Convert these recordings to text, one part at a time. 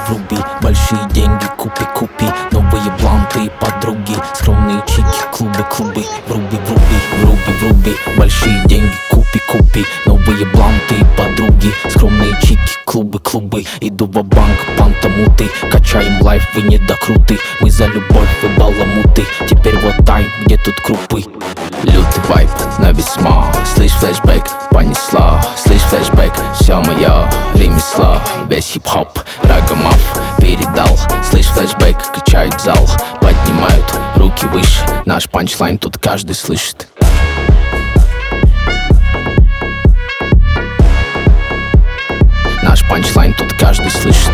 вруби, большие деньги купи, новые бланты и подруги, скромные чики, клубы, вруби, большие деньги купи, новые бланты и подруги, скромные чики, клубы, иду в банк пантамуты, качаем лайф, вы недокруты, мы за любовь, вы баламуты, теперь вот тайм, где тут крупы. Лютый вайп на весьма, слышь флешбэк, понесла, слышь флешбэк, все моё ремесло, весь хип-хоп, рагамав передал, слышь флешбэк, качает зал, поднимают руки выше, наш панчлайн тут каждый слышит. Наш панчлайн тут каждый слышит.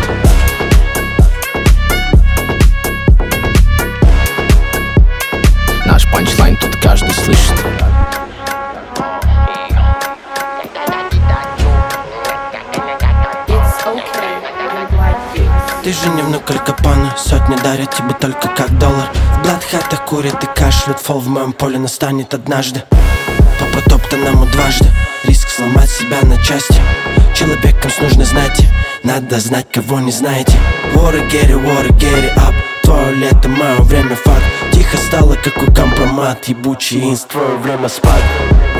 Наш панчлайн тут каждый слышит. Ты же не внук Аль Капоне, сотни дарят тебе только как доллар. В бладхатах курят и кашляют, фол в моем поле настанет однажды. По протоптанному дважды, риск сломать себя на части. Человеком с нужной знати, надо знать, кого не знаете. Water get it up, твое лето, мое время факт. Тихо стало, как у компромат, ебучий инст, твое время спад.